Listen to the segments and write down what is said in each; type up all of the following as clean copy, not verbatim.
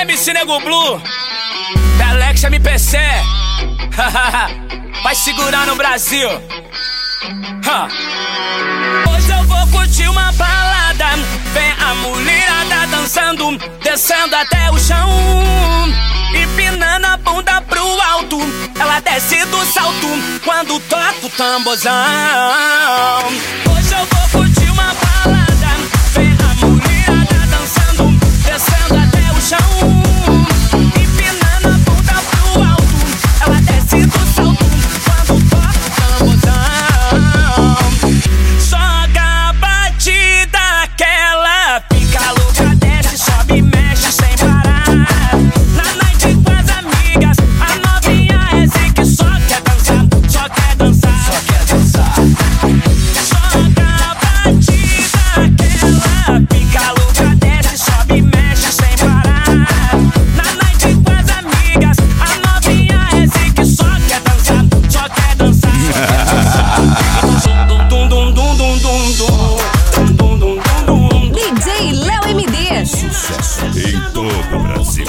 MC Nego Blue, Alex MPC. Vai segurar no Brasil. Hoje eu vou curtir uma balada. Vem a mulherada dançando, descendo até o chão, empinando a bunda pro alto. Ela desce do salto quando toca o tamborzão. Hoje eu vou curtir uma balada. Vem a mulherada dançando, descendo até o chão, empinando a bunda pro alto. Ela desce do salto quando toca o tamborzão. Joga a batida que ela fica louca, desce, sobe, mexe sem parar. Na noite com as amigas, a novinha é zique, só quer dançar, só quer dançar, só quer dançar. Joga a batida que ela fica louca, desce, sobe, mexe sem parar. Na noite com as amigas, a novinha é zique, só quer dançar, só quer dançar, só quer dançar. Dum dum dum dum dum dum. DJ Léo MD. Sucesso em todo o Brasil.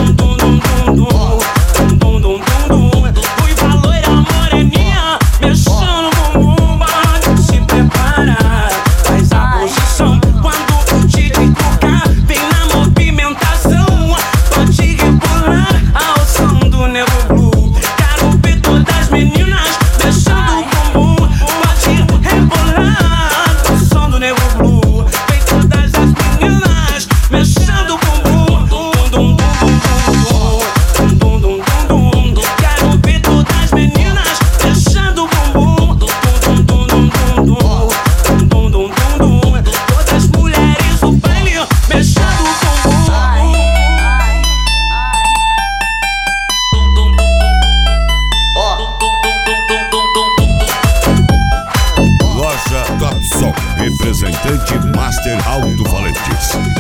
Ruiva loira moreninha, mexendo no bumbum, pode se preparar. Faz a posição quando o DJ tocar, vem na movimentação, pode rebolar ao som do Nego Blue. Quero ver todas as meninas mexendo o bumbum, pode rebolar ao som do Nego Blue. Vem todas as meninas mexendo o bumbum, dum dum dum dum. Quero ver todas as meninas mexendo o bumbum, dum dum dum. Todas as mulheres do baile mexendo o bumbum. Loja Top Som, representante Master Alto-Falantes.